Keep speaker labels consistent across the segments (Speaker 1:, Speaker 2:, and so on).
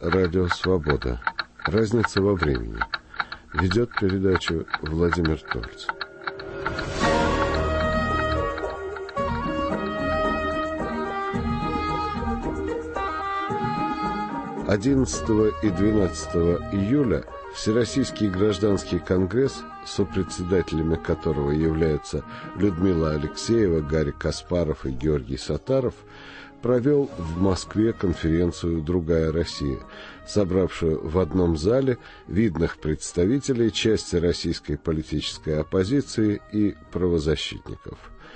Speaker 1: Радио Свобода. Разница во времени. Ведет передачу Владимир Торц. – 11 и 12 июля Всероссийский гражданский конгресс, сопредседателями которого являются Людмила Алексеева, Гарри Каспаров и Георгий Саттаров, провел в Москве конференцию «Другая Россия», собравшую в одном зале видных представителей части российской политической оппозиции и правозащитников.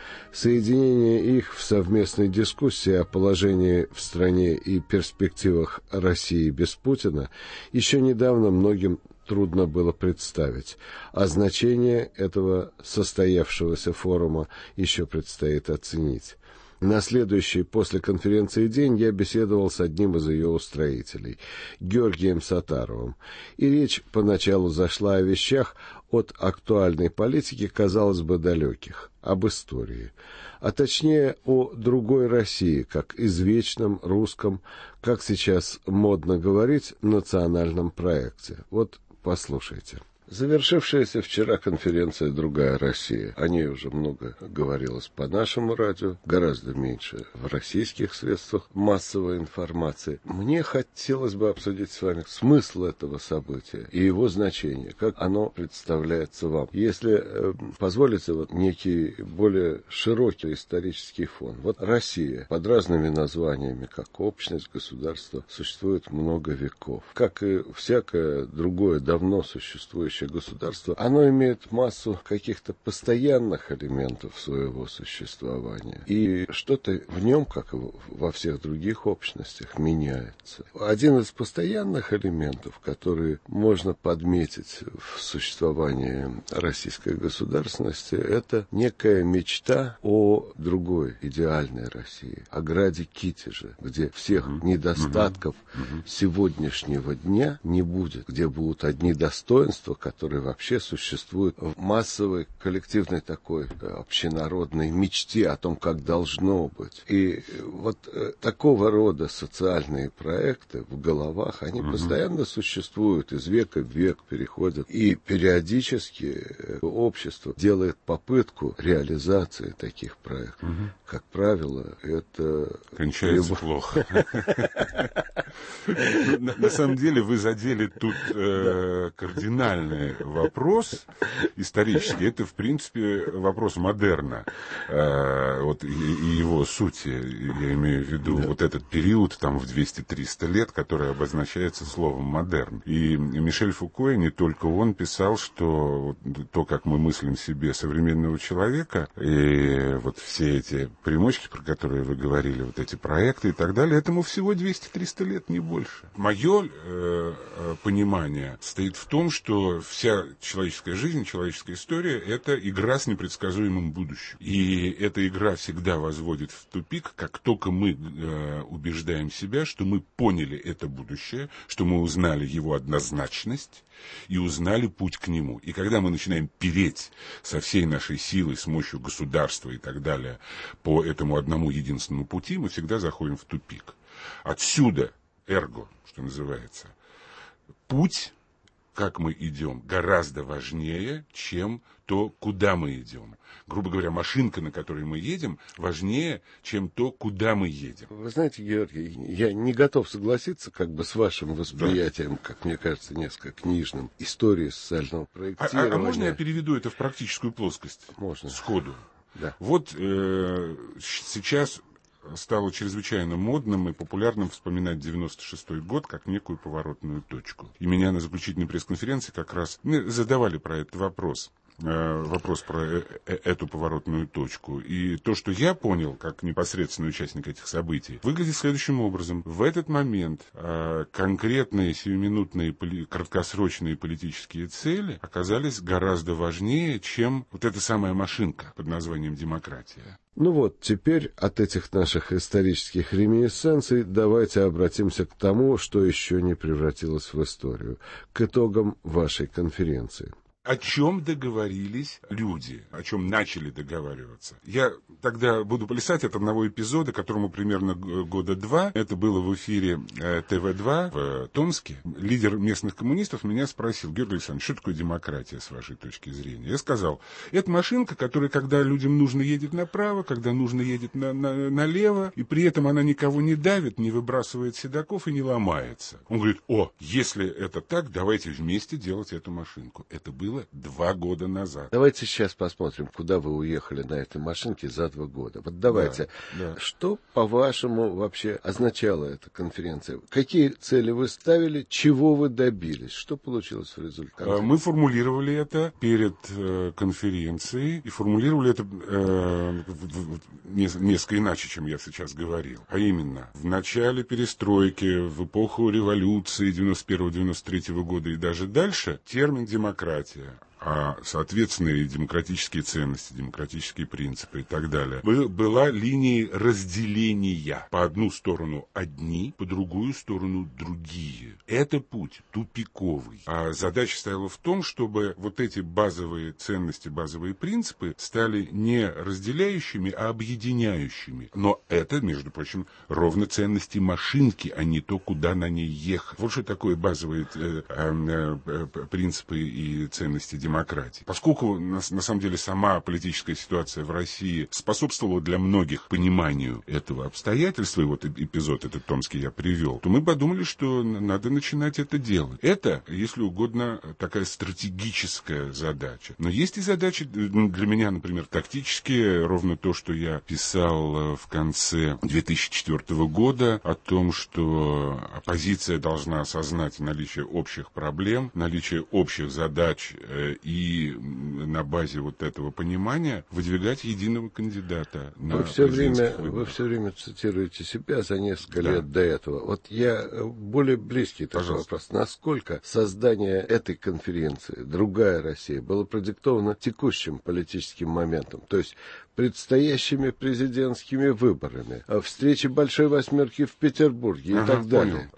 Speaker 1: Соединение их в совместной дискуссии о положении в стране и перспективах России без Путина еще недавно многим трудно было представить, а значение этого состоявшегося форума еще предстоит оценить. На следующий после конференции день я беседовал с одним из ее устроителей, Георгием Саттаровым, и речь поначалу зашла о вещах от актуальной политики, казалось бы, далеких, об истории, а точнее о другой России, как извечном русском, как сейчас модно говорить, национальном проекте. Вот послушайте. Завершившаяся вчера конференция «Другая Россия». О ней уже много говорилось по нашему радио, гораздо меньше в российских средствах массовой информации. Мне хотелось бы обсудить с вами смысл этого события и его значение, как оно представляется вам. Если позволите, вот некий более широкий исторический фон. Вот Россия под разными названиями, как общность, государство, существует много веков. Как и всякое другое давно существующее государство, оно имеет массу каких-то постоянных элементов своего существования. И что-то в нем, как и во всех других общностях, меняется. Один из постоянных элементов, которые можно подметить в существовании российской государственности, это некая мечта о другой идеальной России, о граде Китеже, где всех недостатков сегодняшнего дня не будет, где будут одни достоинства, которые вообще существуют в массовой, коллективной такой общенародной мечте о том, как должно быть. И вот такого рода социальные проекты в головах, они постоянно существуют, из века в век переходят. И периодически общество делает попытку реализации таких проектов. Как правило, это...
Speaker 2: кончается плохо. На самом деле вы задели тут кардинальный вопрос исторический. Это, в принципе, вопрос модерна. Вот и его сути, я имею в виду, вот этот период там в 200-300 лет, который обозначается словом модерн. И Мишель Фуко, и не только он, писал, что то, как мы мыслим себе современного человека, и вот все эти примочки, про которые вы говорили, вот эти проекты и так далее, этому всего 200-300 лет, не больше. Мое понимание стоит в том, что вся человеческая жизнь, человеческая история – это игра с непредсказуемым будущим. И эта игра всегда возводит в тупик, как только мы убеждаем себя, что мы поняли это будущее, что мы узнали его однозначность и узнали путь к нему. И когда мы начинаем переть со всей нашей силой, с мощью государства и так далее по этому одному единственному пути, мы всегда заходим в тупик. Отсюда, эрго, что называется, путь, как мы идем, гораздо важнее, чем то, куда мы идем. Грубо говоря, машинка, на которой мы едем, важнее, чем то, куда мы едем.
Speaker 1: Вы знаете, Георгий, я не готов согласиться как бы с вашим восприятием, как мне кажется, несколько книжным, истории социального проектирования.
Speaker 2: А можно я переведу это в практическую плоскость?
Speaker 1: Можно.
Speaker 2: Сходу.
Speaker 1: Да.
Speaker 2: Вот сейчас стало чрезвычайно модным и популярным вспоминать 96-й год как некую поворотную точку. И меня на заключительной пресс-конференции как раз задавали про этот вопрос. Вопрос про эту поворотную точку. И то, что я понял, как непосредственный участник этих событий, выглядит следующим образом. В этот момент конкретные сиюминутные, краткосрочные политические цели оказались гораздо важнее, чем вот эта самая машинка под названием демократия.
Speaker 1: Ну вот, теперь от этих наших исторических реминисценций давайте обратимся к тому, что еще не превратилось в историю, к итогам вашей конференции.
Speaker 2: о чем договорились люди, о чем начали договариваться. Я тогда буду плясать от одного эпизода, которому примерно года 2. Это было в эфире ТВ-2 в Томске. Лидер местных коммунистов меня спросил: Георгий Александрович, что такое демократия с вашей точки зрения? Я сказал: это машинка, которая, когда людям нужно, едет направо, когда нужно, едет налево, и при этом она никого не давит, не выбрасывает седаков и не ломается. Он говорит: о, если это так, давайте вместе делать эту машинку. Это было 2 года назад.
Speaker 1: Давайте сейчас посмотрим, куда вы уехали на этой машинке за 2 года. Вот давайте. Да. Что, по-вашему, вообще означала эта конференция? Какие цели вы ставили, чего вы добились? Что получилось в результате?
Speaker 2: Мы формулировали это перед конференцией, и формулировали это несколько иначе, чем я сейчас говорил. А именно, в начале перестройки, в эпоху революции 91-93 года и даже дальше, термин «демократия», а, соответственно, и демократические ценности, демократические принципы и так далее, была линией разделения. По одну сторону одни, по другую сторону другие. Это путь тупиковый. А задача стояла в том, чтобы вот эти базовые ценности, базовые принципы стали не разделяющими, а объединяющими. Но это, между прочим, ровно ценности машинки, а не то, куда на ней ехать. Вот что такое базовые принципы и ценности демократии. Поскольку, на самом деле, сама политическая ситуация в России способствовала для многих пониманию этого обстоятельства, и вот эпизод этот томский я привел, то мы подумали, что надо начинать это делать. Это, если угодно, такая стратегическая задача. Но есть и задачи для меня, например, тактические, ровно то, что я писал в конце 2004 года, о том, что оппозиция должна осознать наличие общих проблем, наличие общих задач, и на базе вот этого понимания выдвигать единого кандидата на президентских выборах.
Speaker 1: Вы все время цитируете себя за несколько лет до этого. Вот я более близкий такой вопрос. Насколько создание этой конференции «Другая Россия» было продиктовано текущим политическим моментом? То есть предстоящими президентскими выборами, встречи Большой Восьмерки в Петербурге и так далее.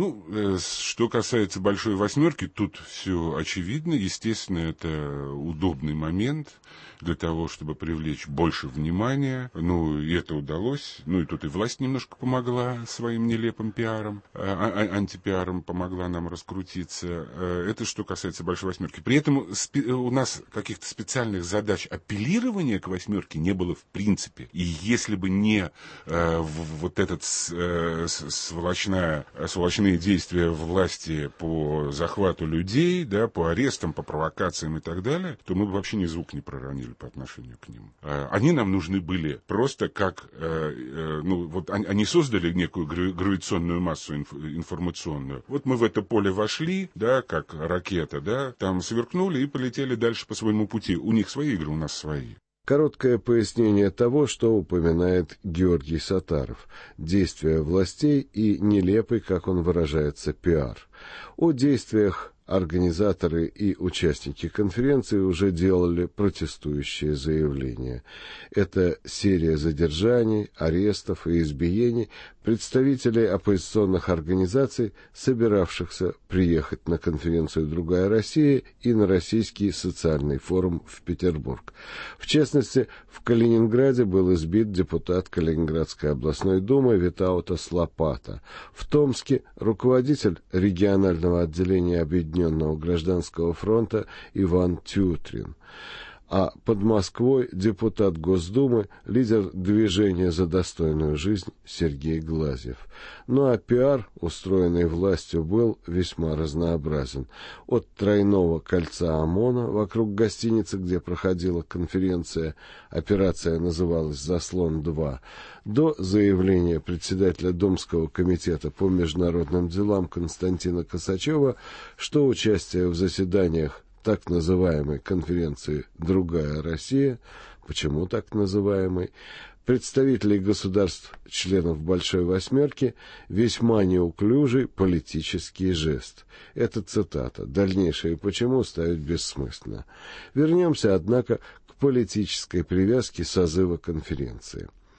Speaker 2: Что касается Большой Восьмерки, тут все очевидно. Естественно, это удобный момент для того, чтобы привлечь больше внимания. И это удалось. И тут и власть немножко помогла своим нелепым пиаром, антипиаром помогла нам раскрутиться. Это что касается Большой Восьмерки. При этом у нас каких-то специальных задач апеллирования к Восьмерке не было в принципе. И если бы не вот этот сволочные действия власти по захвату людей, да, по арестам, по провокациям и так далее, то мы бы вообще ни звук не проронили по отношению к ним. Они нам нужны были просто как... они создали некую гравитационную массу информационную. Вот мы в это поле вошли, да, как ракета, да, там сверкнули и полетели дальше по своему пути. У них свои игры, у нас свои.
Speaker 1: Короткое пояснение того, что упоминает Георгий Саттаров. Действия властей и нелепый, как он выражается, пиар. О действиях организаторы и участники конференции уже делали протестующие заявления. Это серия задержаний, арестов и избиений представителей оппозиционных организаций, собиравшихся приехать на конференцию «Другая Россия» и на Российский социальный форум в Петербург. В частности, в Калининграде был избит депутат Калининградской областной думы Витаутас Лопата. В Томске руководитель регионального отделения Объединенного гражданского фронта Иван Тютрин. А под Москвой депутат Госдумы, лидер движения «За достойную жизнь» Сергей Глазьев. А пиар, устроенный властью, был весьма разнообразен. От тройного кольца ОМОНа вокруг гостиницы, где проходила конференция, операция называлась «Заслон-2», до заявления председателя Думского комитета по международным делам Константина Косачева, что участие в заседаниях так называемой конференции «Другая Россия», почему так называемой, представителей государств, членов Большой Восьмерки, весьма неуклюжий политический жест. Это цитата. Дальнейшее почему ставить бессмысленно. Вернемся, однако, к политической привязке созыва конференции.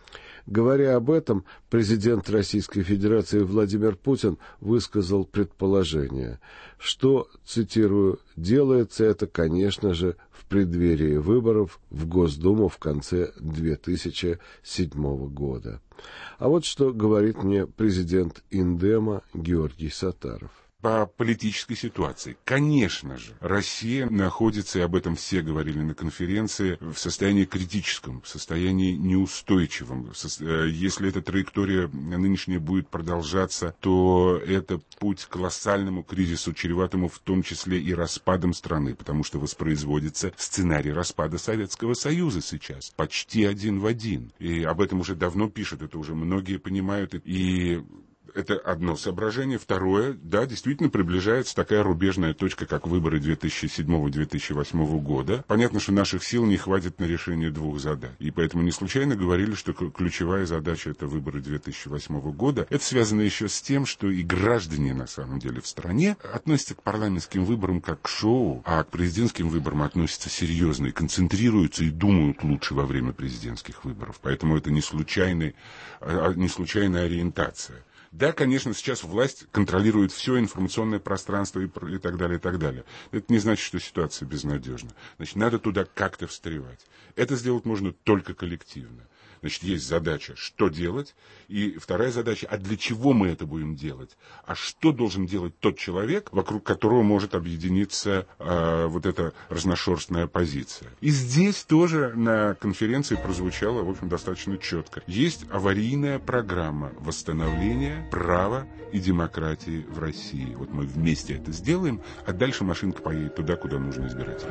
Speaker 1: Говоря об этом, президент Российской Федерации Владимир Путин высказал предположение, что, цитирую, «делается это, конечно же, в преддверии выборов в Госдуму в конце 2007 года». А вот что говорит мне президент Индема Георгий Саттаров.
Speaker 2: По политической ситуации. Конечно же, Россия находится, и об этом все говорили на конференции, в состоянии критическом, в состоянии неустойчивом. Если эта траектория нынешняя будет продолжаться, то это путь к колоссальному кризису, чреватому в том числе и распадом страны, потому что воспроизводится сценарий распада Советского Союза сейчас, почти один в один. И об этом уже давно пишут, это уже многие понимают. И это одно соображение. Второе, да, действительно приближается такая рубежная точка, как выборы 2007-2008 года. Понятно, что наших сил не хватит на решение двух задач. И поэтому не случайно говорили, что ключевая задача — это выборы 2008 года. Это связано еще с тем, что и граждане, на самом деле, в стране относятся к парламентским выборам как к шоу, а к президентским выборам относятся серьезно и концентрируются и думают лучше во время президентских выборов. Поэтому это не случайная ориентация. Да, конечно, сейчас власть контролирует все информационное пространство и так далее, и так далее. Это не значит, что ситуация безнадежна. Значит, надо туда как-то встревать. Это сделать можно только коллективно. Значит, есть задача, что делать, и вторая задача, а для чего мы это будем делать? А что должен делать тот человек, вокруг которого может объединиться вот эта разношерстная позиция? И здесь тоже на конференции прозвучало, в общем, достаточно четко. Есть аварийная программа восстановления права и демократии в России. Вот мы вместе это сделаем, а дальше машинка поедет туда, куда нужно избирателям.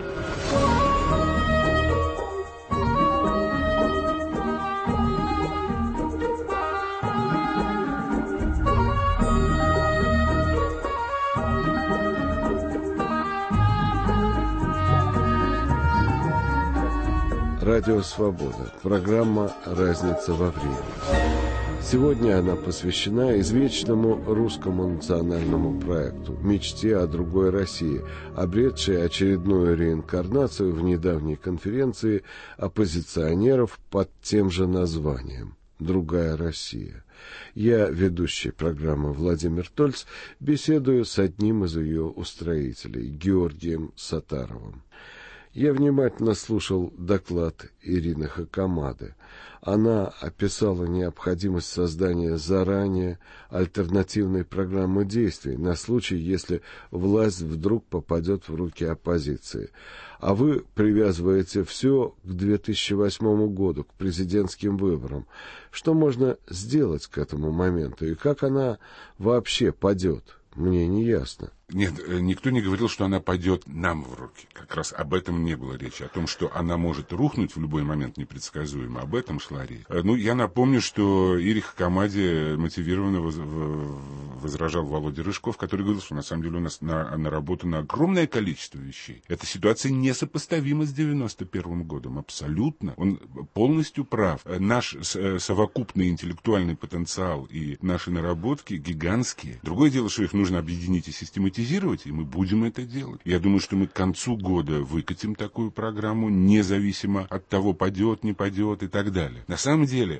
Speaker 1: Радио «Свобода». Программа «Разница во времени». Сегодня она посвящена извечному русскому национальному проекту, мечте о другой России, обретшей очередную реинкарнацию в недавней конференции оппозиционеров под тем же названием «Другая Россия». Я, ведущий программы Владимир Тольц, беседую с одним из ее устроителей, Георгием Саттаровым. Я внимательно слушал доклад Ирины Хакамады. Она описала необходимость создания заранее альтернативной программы действий на случай, если власть вдруг попадет в руки оппозиции. А вы привязываете все к 2008 году, к президентским выборам. Что можно сделать к этому моменту и как она вообще падет, мне не ясно.
Speaker 2: Нет, никто не говорил, что она пойдет нам в руки. Как раз об этом не было речи. О том, что она может рухнуть в любой момент непредсказуемо, об этом шла речь. Ну, я напомню, что Ире Хакамаде мотивированно возражал Володя Рыжков, который говорил, что на самом деле у нас наработано огромное количество вещей. Эта ситуация несопоставима с 91 годом. Абсолютно. Он полностью прав. Наш совокупный интеллектуальный потенциал и наши наработки гигантские. Другое дело, что их нужно объединить и систематизировать, и мы будем это делать. Я думаю, что мы к концу года выкатим такую программу, независимо от того, падет, не падет и так далее. На самом деле,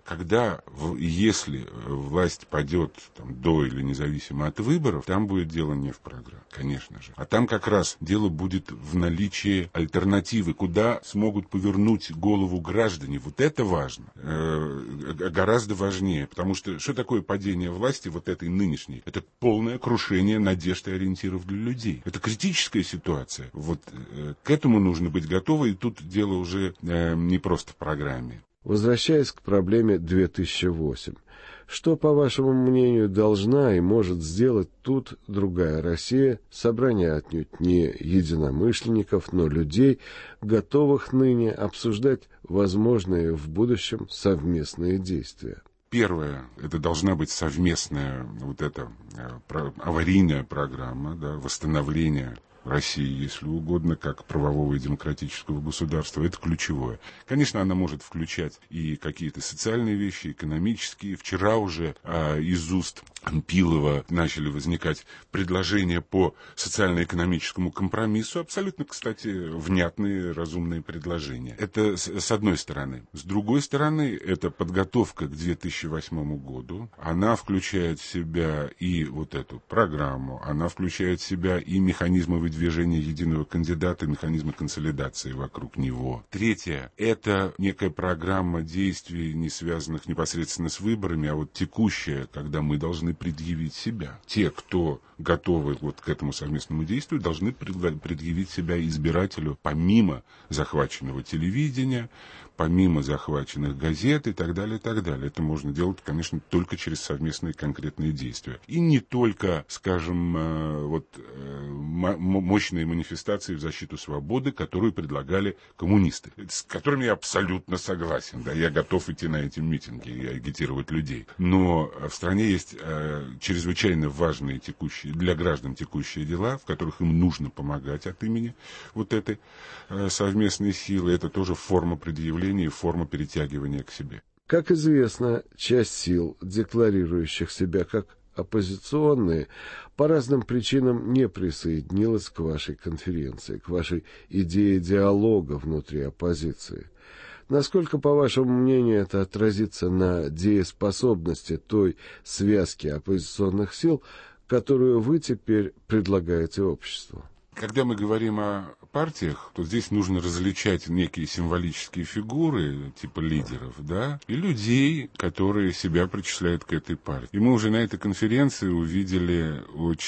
Speaker 2: если власть падет до или независимо от выборов, там будет дело не в программе, конечно же. А там как раз дело будет в наличии альтернативы, куда смогут повернуть голову граждане. Вот это важно. Гораздо важнее. Потому что такое падение власти, вот этой нынешней? Это полное крушение надежд и ориентиров для людей. Это критическая ситуация. Вот к этому нужно быть готовы, и тут дело уже не просто в программе.
Speaker 1: Возвращаясь к проблеме 2008, что, по вашему мнению, должна и может сделать тут другая Россия, собрание отнюдь не единомышленников, но людей, готовых ныне обсуждать возможные в будущем совместные действия?
Speaker 2: Первое, это должна быть совместная вот эта аварийная программа, да, восстановления России, если угодно, как правового и демократического государства. Это ключевое. Конечно, она может включать и какие-то социальные вещи, экономические. Вчера уже из уст Пилова начали возникать предложения по социально-экономическому компромиссу. Абсолютно, кстати, внятные, разумные предложения. Это с одной стороны. С другой стороны, это подготовка к 2008 году. Она включает в себя и вот эту программу, она включает в себя и механизмы выдвижения единого кандидата, механизмы консолидации вокруг него. Третье, это некая программа действий, не связанных непосредственно с выборами, а вот текущая, когда мы должны предъявить себя. Те, кто готовы вот к этому совместному действию, должны предъявить себя избирателю помимо захваченного телевидения, помимо захваченных газет и так далее, и так далее. Это можно делать, конечно, только через совместные конкретные действия. И не только, скажем, мощные манифестации в защиту свободы, которую предлагали коммунисты, с которыми я абсолютно согласен. Да, я готов идти на эти митинги и агитировать людей. Но в стране есть чрезвычайно важные для граждан текущие дела, в которых им нужно помогать от имени вот этой совместной силы. Это тоже форма предъявления и форма перетягивания к себе.
Speaker 1: Как известно, часть сил, декларирующих себя как оппозиционные, по разным причинам не присоединилась к вашей конференции, к вашей идее диалога внутри оппозиции. Насколько, по вашему мнению, это отразится на дееспособности той связки оппозиционных сил, которую вы теперь предлагаете обществу?
Speaker 2: Когда мы говорим о партиях, то здесь нужно различать некие символические фигуры, типа лидеров, да, и людей, которые себя причисляют к этой партии. И мы уже на этой конференции увидели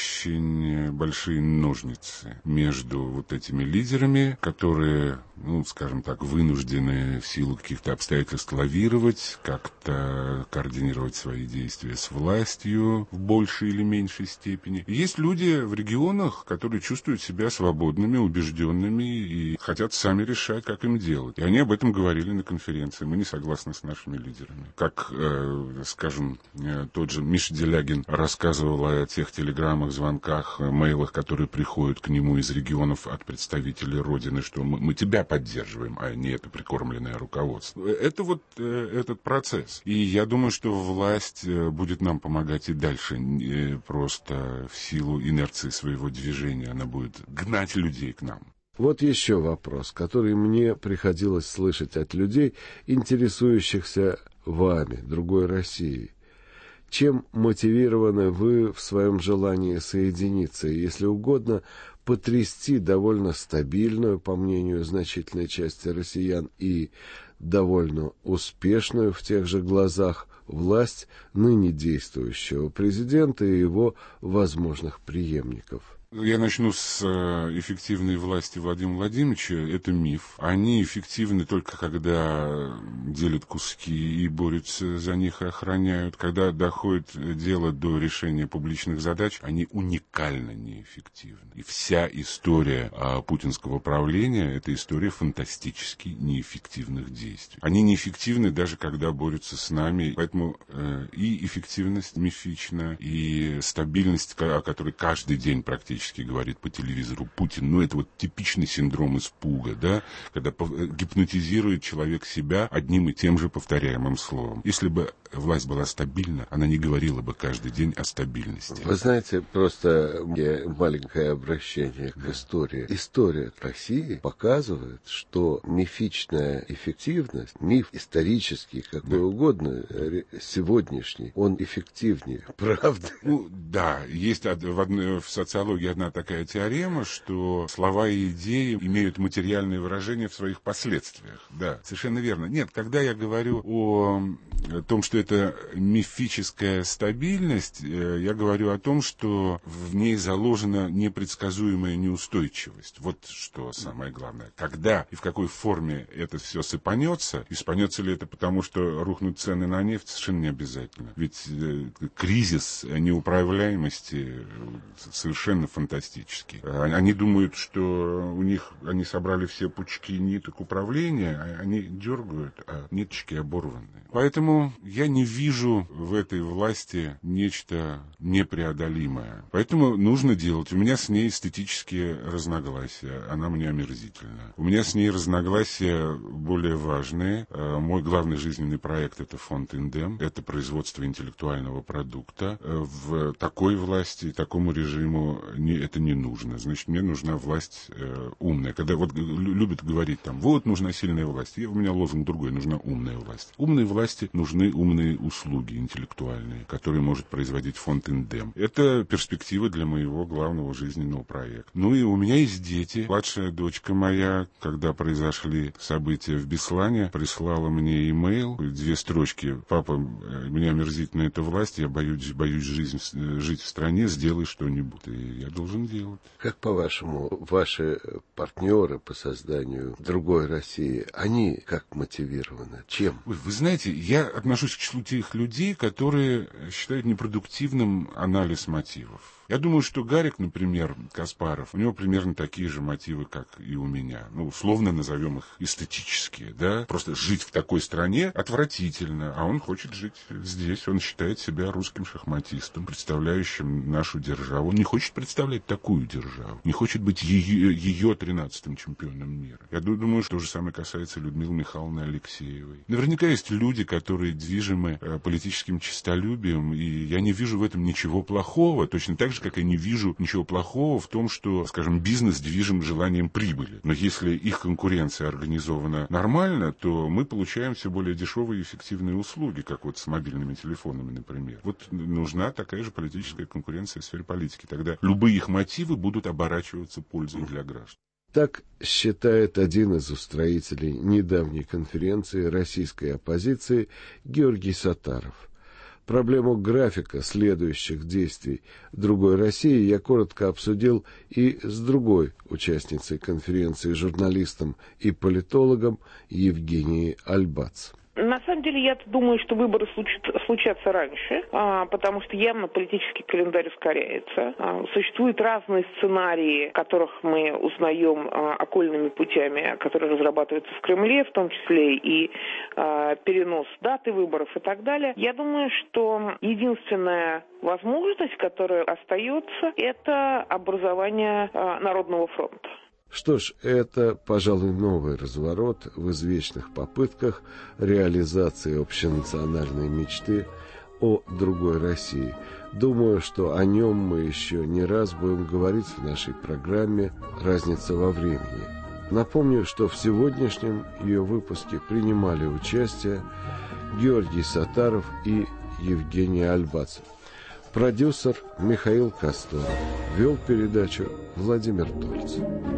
Speaker 2: очень большие ножницы между вот этими лидерами, которые, скажем так, вынуждены в силу каких-то обстоятельств лавировать, как-то координировать свои действия с властью в большей или меньшей степени. И есть люди в регионах, которые чувствуют себя свободными, убежденными и хотят сами решать, как им делать. И они об этом говорили на конференции. Мы не согласны с нашими лидерами. Как, скажем, тот же Миша Делягин рассказывал о тех телеграммах, звонках, мейлах, которые приходят к нему из регионов от представителей Родины, что мы тебя поддерживаем, а не это прикормленное руководство. Это вот этот процесс. И я думаю, что власть будет нам помогать и дальше. Просто в силу инерции своего движения она будет гнать людей к нам.
Speaker 1: Вот еще вопрос, который мне приходилось слышать от людей, интересующихся вами, другой Россией. Чем мотивированы вы в своем желании соединиться, и, если угодно, потрясти довольно стабильную, по мнению значительной части россиян, и довольно успешную в тех же глазах власть ныне действующего президента и его возможных преемников?
Speaker 2: Я начну с эффективной власти Владимира Владимировича. Это миф. Они эффективны только когда делят куски и борются за них и охраняют. Когда доходит дело до решения публичных задач, они уникально неэффективны. И вся история путинского правления – это история фантастически неэффективных действий. Они неэффективны даже когда борются с нами. Поэтому и эффективность мифична, и стабильность, о которой каждый день практически говорит по телевизору Путин. Это вот типичный синдром испуга, да, когда гипнотизирует человек себя одним и тем же повторяемым словом. Если бы власть была стабильна, она не говорила бы каждый день о стабильности.
Speaker 1: Вы знаете, просто маленькое обращение к истории. История России показывает, что мифичная эффективность, миф исторический, какой угодно, сегодняшний, он эффективнее. Правда?
Speaker 2: Да, есть в социологии одна такая теорема, что слова и идеи имеют материальное выражение в своих последствиях. Да, совершенно верно. Нет, когда я говорю о том, что это мифическая стабильность, я говорю о том, что в ней заложена непредсказуемая неустойчивость. Вот что самое главное. Когда и в какой форме это все сыпанется, и сыпанется ли это потому, что рухнут цены на нефть, совершенно не обязательно. Ведь кризис неуправляемости совершенно фантастический фантастический. Они думают, что они собрали все пучки ниток управления, а они дергают, а ниточки оборваны. Поэтому я не вижу в этой власти нечто непреодолимое. Поэтому нужно делать. У меня с ней эстетические разногласия. Она мне омерзительна. У меня с ней разногласия более важные. Мой главный жизненный проект — это фонд «Индем». Это производство интеллектуального продукта. В такой власти, такому режиму это не нужно. Значит, мне нужна власть умная. Когда вот любят говорить там, вот нужна сильная власть. У меня лозунг другой, нужна умная власть. Умной власти нужны умные услуги интеллектуальные, которые может производить фонд «Индем». Это перспектива для моего главного жизненного проекта. Ну и у меня есть дети. Младшая дочка моя, когда произошли события в Беслане, прислала мне имейл, 2 строчки: «Папа, меня омерзительна эта власть, я боюсь жить в стране, сделай что-нибудь». И я должен делать.
Speaker 1: Как, по-вашему, ваши партнеры по созданию другой России, они как мотивированы? Чем?
Speaker 2: Вы знаете, я отношусь к числу тех людей, которые считают непродуктивным анализ мотивов. Я думаю, что Гарик, например, Каспаров, у него примерно такие же мотивы, как и у меня. Ну, условно назовем их эстетические, да. Просто жить в такой стране отвратительно, а он хочет жить здесь. Он считает себя русским шахматистом, представляющим нашу державу. Он не хочет представлять такую державу, не хочет быть ее 13-м чемпионом мира. Я думаю, что то же самое касается Людмилы Михайловны Алексеевой. Наверняка есть люди, которые движимы политическим честолюбием, и я не вижу в этом ничего плохого, точно так же, как я не вижу ничего плохого в том, что, скажем, бизнес движим желанием прибыли. Но если их конкуренция организована нормально, то мы получаем все более дешевые и эффективные услуги, как вот с мобильными телефонами, например. Вот нужна такая же политическая конкуренция в сфере политики. Тогда любые их мотивы будут оборачиваться пользой для граждан.
Speaker 1: Так считает один из устроителей недавней конференции российской оппозиции Георгий Саттаров. Проблему графика следующих действий другой России я коротко обсудил и с другой участницей конференции, журналистом и политологом Евгенией Альбац.
Speaker 3: На самом деле, я думаю, что выборы случатся раньше, потому что явно политический календарь ускоряется. Существуют разные сценарии, которых мы узнаем окольными путями, которые разрабатываются в Кремле, в том числе и перенос даты выборов и так далее. Я думаю, что единственная возможность, которая остается, это образование Народного фронта.
Speaker 1: Что ж, это, пожалуй, новый разворот в извечных попытках реализации общенациональной мечты о другой России. Думаю, что о нем мы еще не раз будем говорить в нашей программе «Разница во времени». Напомню, что в сегодняшнем ее выпуске принимали участие Георгий Саттаров и Евгения Альбац. Продюсер Михаил Косторов. Вел передачу Владимир Тольц.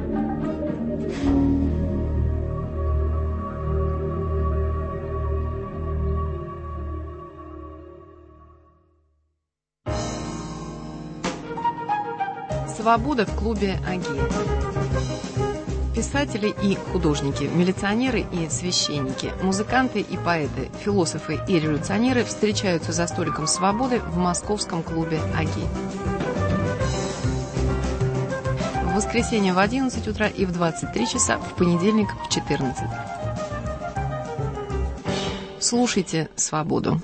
Speaker 4: Свобода в клубе Агия. Писатели и художники, милиционеры и священники, музыканты и поэты, философы и революционеры встречаются за столиком свободы в московском клубе Аги. В воскресенье в 11 утра и в 23 часа, в понедельник в 14. Слушайте «Свободу».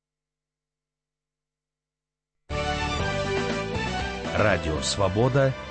Speaker 5: Радио «Свобода»